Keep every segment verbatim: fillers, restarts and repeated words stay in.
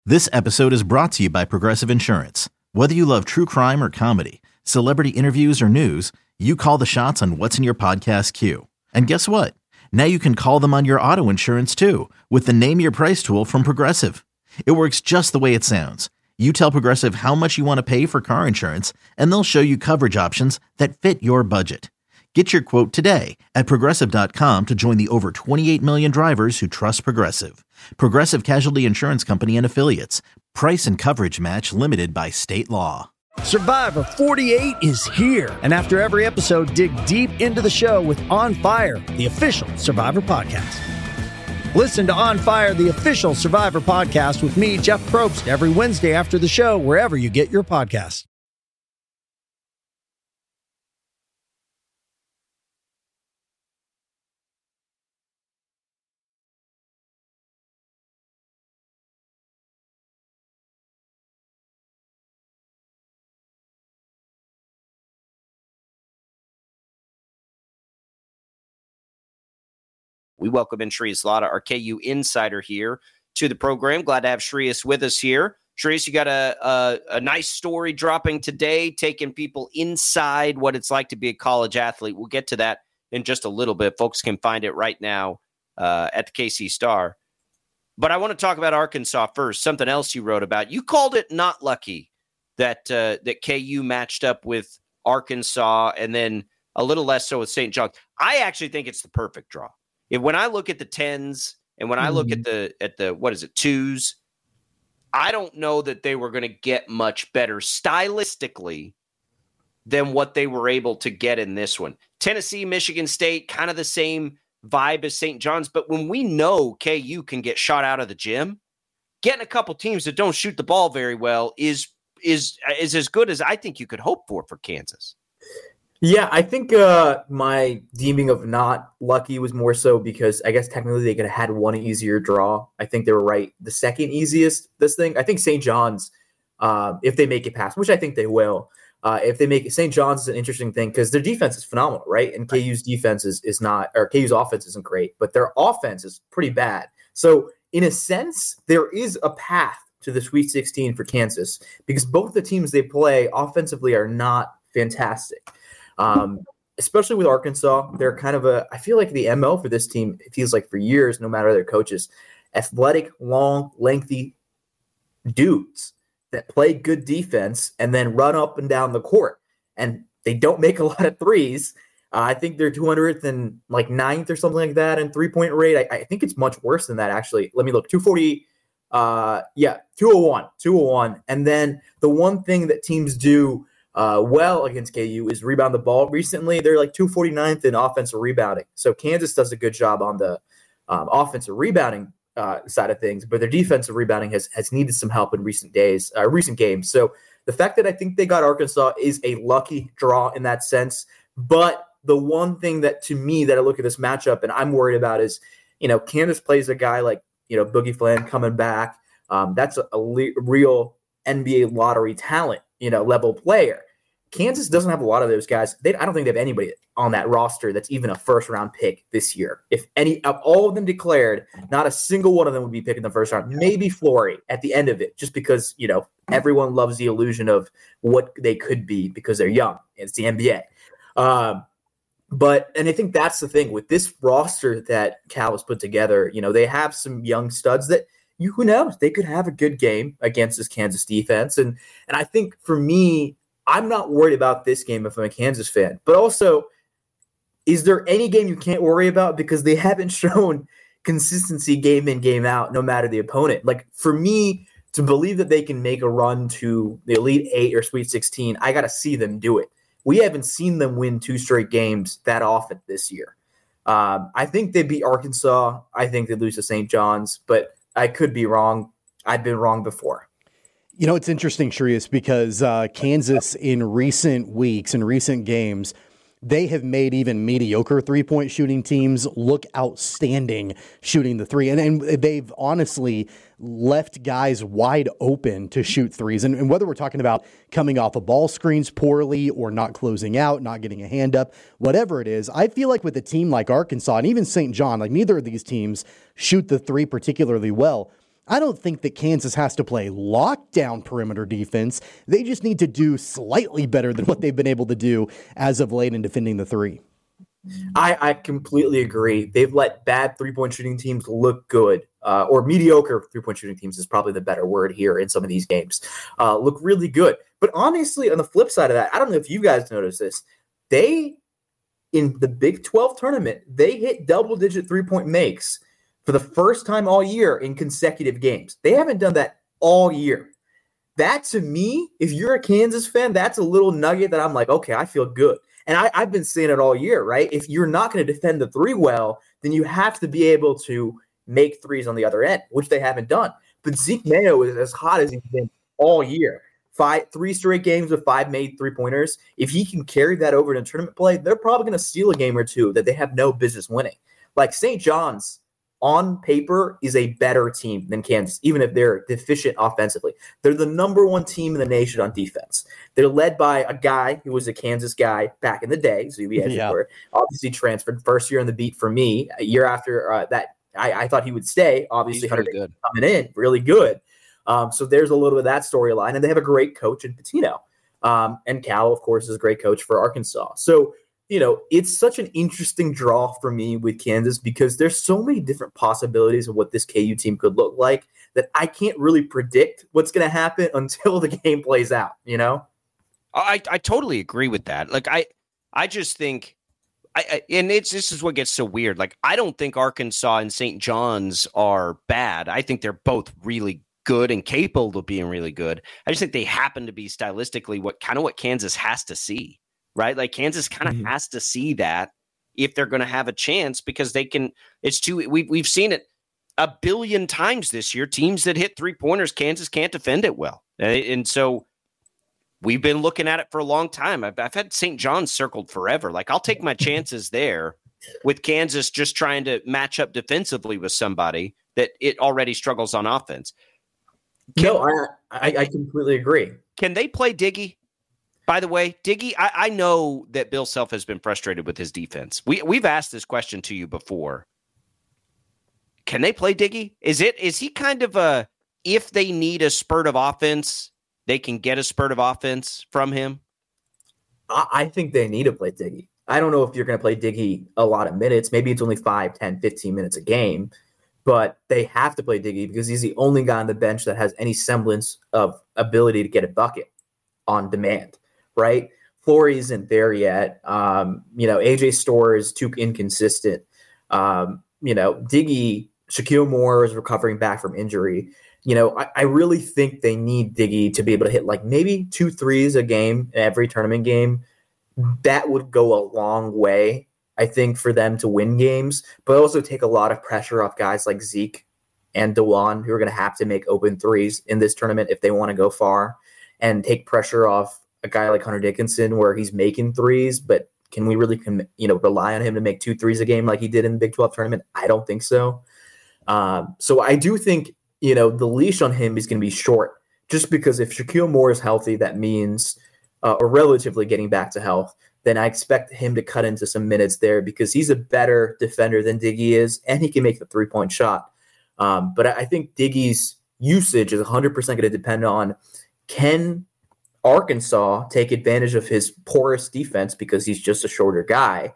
This episode is brought to you by Progressive Insurance. Whether you love true crime or comedy, celebrity interviews or news, you call the shots on what's in your podcast queue. And guess what? Now you can call them on your auto insurance too with the Name Your Price tool from Progressive. It works just the way it sounds. You tell Progressive how much you want to pay for car insurance, and they'll show you coverage options that fit your budget. Get your quote today at Progressive dot com to join the over twenty-eight million drivers who trust Progressive. Progressive Casualty Insurance Company and Affiliates. Price and coverage match limited by state law. Survivor forty-eight is here. And after every episode, dig deep into the show with On Fire, the official Survivor podcast. Listen to On Fire, the official Survivor podcast with me, Jeff Probst, every Wednesday after the show, wherever you get your podcasts. We welcome in Shreyas Laddha, our K U insider here to the program. Glad to have Shreyas with us here. Shreyas, you got a, a a nice story dropping today, taking people inside what it's like to be a college athlete. We'll get to that in just a little bit. Folks can find it right now uh, at the K C Star. But I want to talk about Arkansas first, something else you wrote about. You called it not lucky that uh, that K U matched up with Arkansas and then a little less so with Saint John's. I actually think it's the perfect draw. If when I look at the tens and when I look at the at the what is it twos, I don't know that they were going to get much better stylistically than what they were able to get in this one. Tennessee, Michigan State, kind of the same vibe as Saint John's, but when we know K U can get shot out of the gym, getting a couple teams that don't shoot the ball very well is is is as good as I think you could hope for for Kansas. Yeah, I think uh, my deeming of not lucky was more so because I guess technically they could have had one easier draw. I think they were right. The second easiest, this thing, I think Saint John's, uh, if they make it past, which I think they will, uh, if they make it, Saint John's is an interesting thing because their defense is phenomenal, right? And K U's defense is, is not, or K U's offense isn't great, but their offense is pretty bad. So in a sense, there is a path to the Sweet sixteen for Kansas because both the teams they play offensively are not fantastic. Um, especially with Arkansas, they're kind of a, I feel like the M O for this team, it feels like for years, no matter their coaches, athletic, long, lengthy dudes that play good defense and then run up and down the court. And they don't make a lot of threes. Uh, I think they're two hundredth and like ninth or something like that in three-point rate. I, I think it's much worse than that, actually. Let me look. two forty, uh, yeah, two oh one, two oh one. And then the one thing that teams do Uh, well against K U is rebound the ball. Recently, they're like two forty-ninth in offensive rebounding. So Kansas does a good job on the um, offensive rebounding uh, side of things, but their defensive rebounding has has needed some help in recent days, uh, recent games. So the fact that I think they got Arkansas is a lucky draw in that sense. But the one thing that to me that I look at this matchup and I'm worried about is, you know, Kansas plays a guy like, you know, Boogie Flan coming back. Um, that's a, a le- real N B A lottery talent, you know, level player. Kansas doesn't have a lot of those guys. They, I don't think they have anybody on that roster that's even a first-round pick this year. If any of all of them declared, not a single one of them would be picking the first round. Maybe Flory at the end of it, just because, you know, everyone loves the illusion of what they could be because they're young. It's the N B A. Um, but and I think that's the thing with this roster that Cal has put together. You know, they have some young studs that you who knows they could have a good game against this Kansas defense. And and I think for me, I'm not worried about this game if I'm a Kansas fan. But also, is there any game you can't worry about because they haven't shown consistency game in, game out, no matter the opponent? Like, for me to believe that they can make a run to the Elite Eight or Sweet sixteen, I got to see them do it. We haven't seen them win two straight games that often this year. Um, I think they beat Arkansas. I think they lose to Saint John's, but I could be wrong. I've been wrong before. You know, it's interesting, Shreyas, because uh, Kansas in recent weeks, in recent games, they have made even mediocre three-point shooting teams look outstanding shooting the three. And, and they've honestly left guys wide open to shoot threes. And, and whether we're talking about coming off of ball screens poorly or not closing out, not getting a hand up, whatever it is, I feel like with a team like Arkansas and even Saint John, like neither of these teams shoot the three particularly well. I don't think that Kansas has to play lockdown perimeter defense. They just need to do slightly better than what they've been able to do as of late in defending the three. I, I completely agree. They've let bad three-point shooting teams look good, uh, or mediocre three-point shooting teams is probably the better word here in some of these games, uh, look really good. But honestly, on the flip side of that, I don't know if you guys noticed this, they, in the Big twelve tournament, they hit double-digit three-point makes for the first time all year in consecutive games. They haven't done that all year. That, to me, if you're a Kansas fan, that's a little nugget that I'm like, okay, I feel good. And I, I've been saying it all year, right? If you're not going to defend the three well, then you have to be able to make threes on the other end, which they haven't done. But Zeke Mayo is as hot as he's been all year. Five, three straight games with five made three-pointers. If he can carry that over to tournament play, they're probably going to steal a game or two that they have no business winning. Like Saint John's, on paper, is a better team than Kansas, even if they're deficient offensively. They're the number one team in the nation on defense. They're led by a guy who was a Kansas guy back in the day, Zuby Ejiofor, yeah. Obviously transferred first year on the beat for me. A year after uh, that, I, I thought he would stay. Obviously, He's really good. Coming in, really good. Um, so there's a little bit of that storyline, and they have a great coach in Pitino. Um, and Cal, of course, is a great coach for Arkansas. So, you know, it's such an interesting draw for me with Kansas because there's so many different possibilities of what this K U team could look like that I can't really predict what's going to happen until the game plays out, you know? I, I totally agree with that. Like, I I just think, I, I and it's this is what gets so weird. Like, I don't think Arkansas and Saint John's are bad. I think they're both really good and capable of being really good. I just think they happen to be stylistically what kind of what Kansas has to see. Right? Like Kansas kind of mm-hmm. has to see that if they're going to have a chance because they can, it's too, we've, we've seen it a billion times this year. Teams that hit three pointers, Kansas can't defend it well. And so we've been looking at it for a long time. I've, I've had Saint John's circled forever. Like I'll take my chances there with Kansas just trying to match up defensively with somebody that it already struggles on offense. Can, no, I, I, I completely agree. Can they play Diggy? By the way, Diggy, I, I know that Bill Self has been frustrated with his defense. We we've asked this question to you before. Can they play Diggy? Is it is he kind of a if they need a spurt of offense, they can get a spurt of offense from him? I, I think they need to play Diggy. I don't know if you're going to play Diggy a lot of minutes. Maybe it's only five, ten, fifteen minutes a game, but they have to play Diggy because he's the only guy on the bench that has any semblance of ability to get a bucket on demand. Right? Flory isn't there yet. Um, you know, A J Storr is too inconsistent. Um, you know, Diggy, Shaquille Moore is recovering back from injury. You know, I, I really think they need Diggy to be able to hit like maybe two threes a game in every tournament game. That would go a long way, I think, for them to win games, but also take a lot of pressure off guys like Zeke and DeJuan, who are going to have to make open threes in this tournament if they want to go far, and take pressure off a guy like Hunter Dickinson where he's making threes, but can we really, you know, rely on him to make two threes a game like he did in the Big twelve tournament? I don't think so. Um, so I do think, you know, the leash on him is going to be short just because if Shaquille Moore is healthy, that means, uh, or relatively getting back to health, then I expect him to cut into some minutes there because he's a better defender than Diggy is, and he can make the three-point shot. Um, but I think Diggy's usage is one hundred percent going to depend on can Arkansas take advantage of his porous defense because he's just a shorter guy.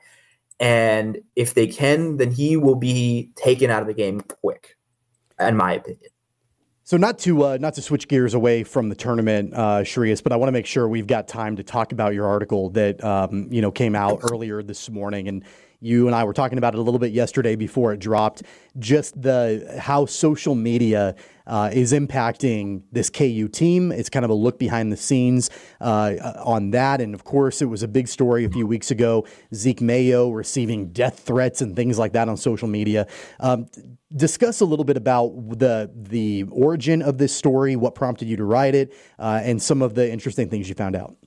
And if they can, then he will be taken out of the game quick, in my opinion. So not to uh, not to switch gears away from the tournament, uh, Sharius, but I want to make sure we've got time to talk about your article that um, you know came out earlier this morning, and you and I were talking about it a little bit yesterday before it dropped. Just the how social media uh, is impacting this K U team. It's kind of a look behind the scenes uh, on that, and of course, it was a big story a few weeks ago. Zeke Mayo receiving death threats and things like that on social media. Um, discuss a little bit about the the origin of this story, what prompted you to write it, uh, and some of the interesting things you found out.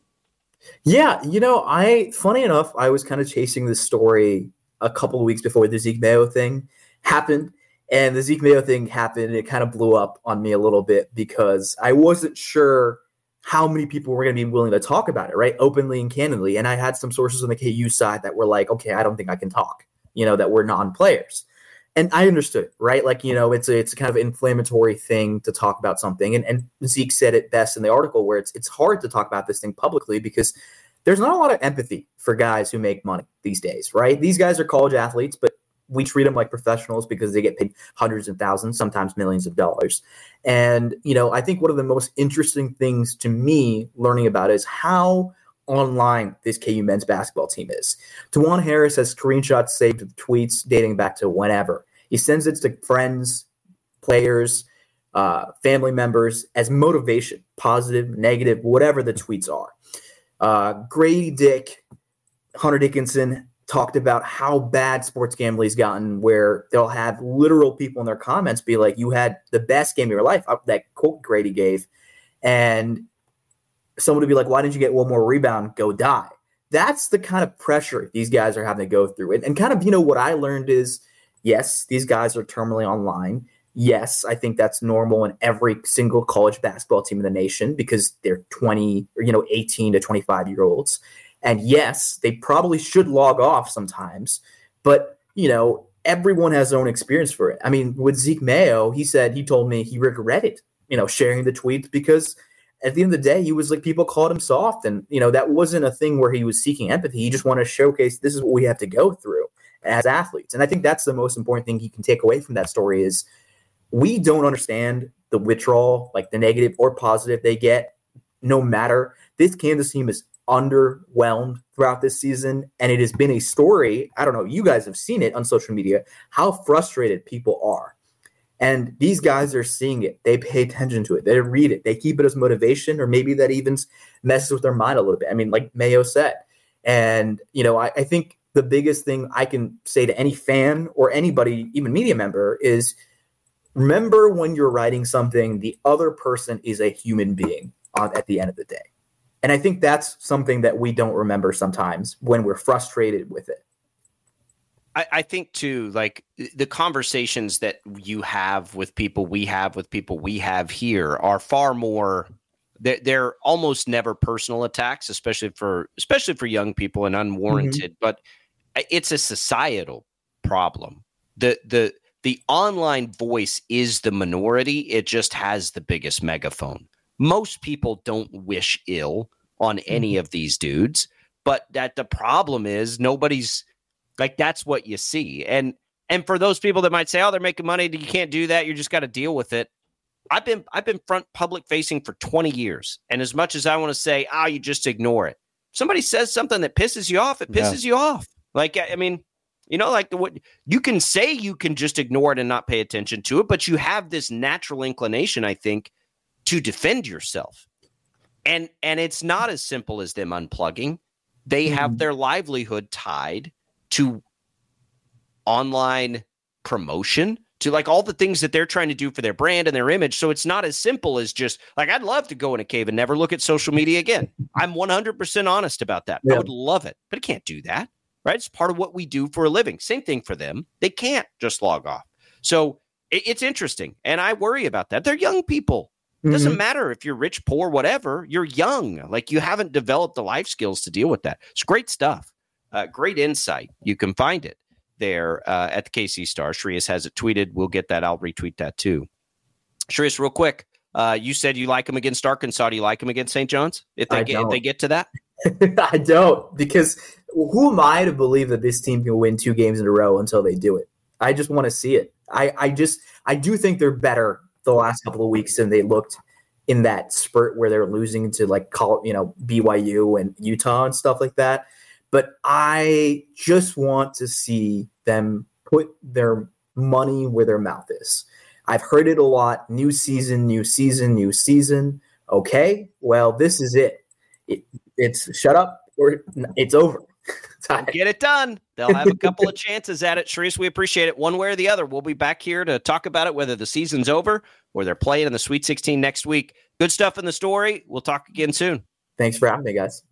Yeah, you know, I funny enough, I was kind of chasing this story a couple of weeks before the Zeke Mayo thing happened. And the Zeke Mayo thing happened, and it kind of blew up on me a little bit because I wasn't sure how many people were going to be willing to talk about it, right, openly and candidly. And I had some sources on the K U side that were like, okay, I don't think I can talk, you know, that were non-players. And I understood it, right? Like, you know, it's a, it's a kind of inflammatory thing to talk about something. And, and Zeke said it best in the article where it's it's hard to talk about this thing publicly because there's not a lot of empathy for guys who make money these days, right? These guys are college athletes, but we treat them like professionals because they get paid hundreds of thousands, sometimes millions of dollars. And, you know, I think one of the most interesting things to me learning about is how online this K U men's basketball team is. DeJuan Harris has screenshots saved of tweets dating back to whenever. He sends it to friends, players, uh, family members as motivation, positive, negative, whatever the tweets are. Uh, Grady Dick, Hunter Dickinson talked about how bad sports gambling's gotten, where they'll have literal people in their comments be like, you had the best game of your life, that quote Grady gave, and someone would be like, why didn't you get one more rebound? Go die. That's the kind of pressure these guys are having to go through. And, and kind of, you know, what I learned is, yes, these guys are terminally online. Yes, I think that's normal in every single college basketball team in the nation because they're twenty or, you know, eighteen to twenty-five year olds. And yes, they probably should log off sometimes, but, you know, everyone has their own experience for it. I mean, with Zeke Mayo, he said, he told me he regretted, you know, sharing the tweets because at the end of the day, he was like, people called him soft. And, you know, that wasn't a thing where he was seeking empathy. He just wanted to showcase this is what we have to go through as athletes. And I think that's the most important thing he can take away from that story is we don't understand the withdrawal, like the negative or positive they get, no matter. This Kansas team is underwhelmed throughout this season. And it has been a story. I don't know. You guys have seen it on social media, how frustrated people are. And these guys are seeing it. They pay attention to it. They read it. They keep it as motivation, or maybe that even messes with their mind a little bit. I mean, like Mayo said. And, you know, I, I think the biggest thing I can say to any fan or anybody, even media member, is remember when you're writing something, the other person is a human being on, at the end of the day. And I think that's something that we don't remember sometimes when we're frustrated with it. I, I think too, like the conversations that you have with people, we have with people we have here are far more, they're, they're almost never personal attacks, especially for, especially for young people and unwarranted, mm-hmm. but it's a societal problem. The, the, the online voice is the minority. It just has the biggest megaphone. Most people don't wish ill on any mm-hmm. of these dudes, but that the problem is nobody's, like, that's what you see. And and for those people that might say, oh, they're making money, you can't do that, you just got to deal with it. I've been I've been front public facing for twenty years. And as much as I want to say, oh, you just ignore it. Somebody says something that pisses you off, it pisses yeah. you off. Like, I mean, you know, like the, what you can say you can just ignore it and not pay attention to it, but you have this natural inclination, I think, to defend yourself. And and it's not as simple as them unplugging. They have mm-hmm. their livelihood tied to online promotion, to like all the things that they're trying to do for their brand and their image. So it's not as simple as just like, I'd love to go in a cave and never look at social media again. I'm one hundred percent honest about that. Yeah. I would love it, but I can't do that, right? It's part of what we do for a living. Same thing for them. They can't just log off. So it, it's interesting. And I worry about that. They're young people. It doesn't mm-hmm. matter if you're rich, poor, whatever, you're young. Like you haven't developed the life skills to deal with that. It's great stuff. Uh, great insight. You can find it there uh, at the K C Star. Shreyas has it tweeted. We'll get that. I'll retweet that too. Shreyas, real quick. Uh, you said you like him against Arkansas. Do you like him against Saint John's? If they, get, if they get to that? I don't, because who am I to believe that this team can win two games in a row until they do it? I just want to see it. I, I just, I do think they're better the last couple of weeks than they looked in that spurt where they're losing to like, call, you know, B Y U and Utah and stuff like that. But I just want to see them put their money where their mouth is. I've heard it a lot. New season, new season, new season. Okay, well, this is it. it it's shut up or it's over. Get it done. They'll have a couple of chances at it. Shreyas, we appreciate it. One way or the other, we'll be back here to talk about it, whether the season's over or they're playing in the Sweet sixteen next week. Good stuff in the story. We'll talk again soon. Thanks for having me, guys.